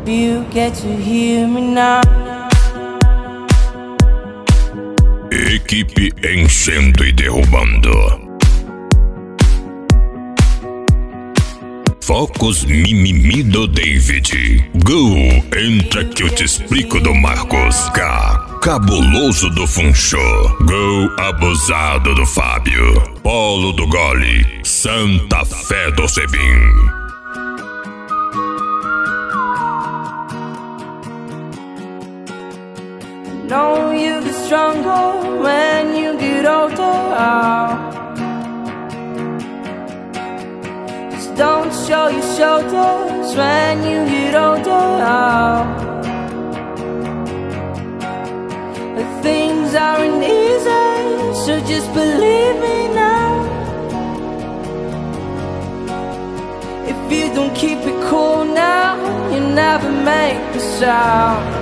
If you get to hear me now. Equipe enchendo e derrubando. Focos mimimi do David. Go, entra que eu te explico do Marcos. K, cabuloso do Funcho. Go, abusado do Fábio. Polo do Gole. Santa Fé do Sebim. Know you get stronger when you get older. Just don't show your shoulders when you get older. But things aren't easy, so just believe me now. If you don't keep it cool now, you never make a sound.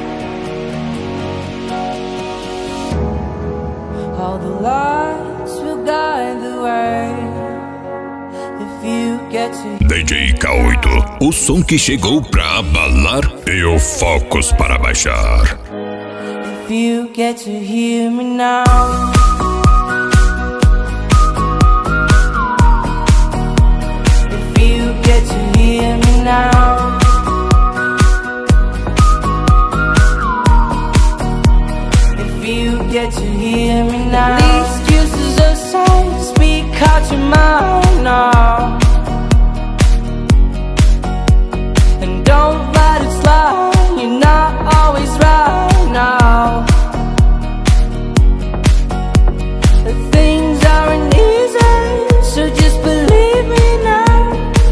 All the lights will guide the way. If you get to DJ K8, o som que chegou pra abalar e o Focos para baixar. If you get to hear me now. If you get to hear me now. You get to hear me now. Leave excuses aside, speak out your mind now. And don't let it slide, you're not always right now. The things aren't easy, so just believe me now.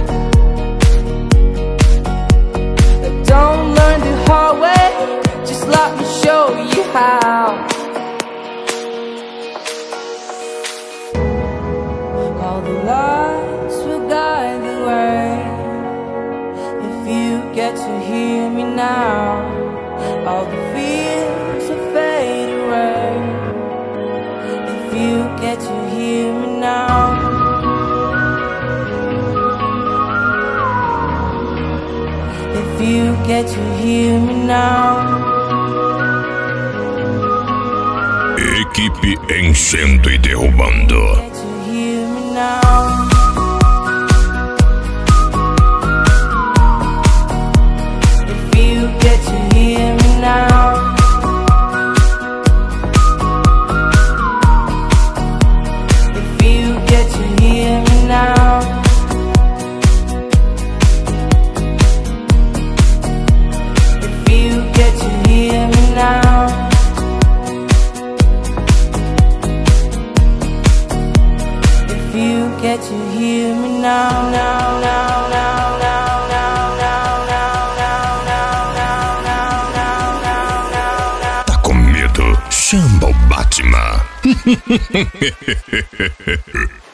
Don't learn the hard way, just let me show you how. All the lights will guide the way. If you get to hear me now, all the fears will fade away. If you get to hear me now. If you get to hear me now. Equipe enchendo e derrubando. Now. If you get to hear me now. If you get to hear me now. If you get to hear me now. You get to hear me now, now, now, now, now, now, now, now, now, now, now, now, now, now. Tá com medo? Chama o Batman.